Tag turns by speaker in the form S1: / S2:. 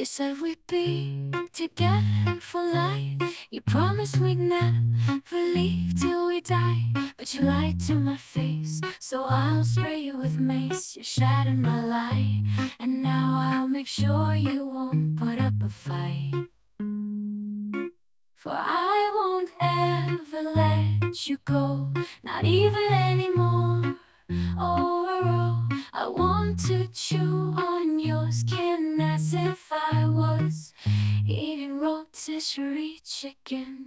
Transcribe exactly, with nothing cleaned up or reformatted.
S1: You said we'd be together for life. You promised we'd never leave till we die. But you lied to my face, so I'll spray you with mace. You shattered my lie, and now I'll make sure you won't put up a fight. For I won't ever let you go, not even anymore. Overall, I want to chew on your skin as if I was eating rotisserie chicken.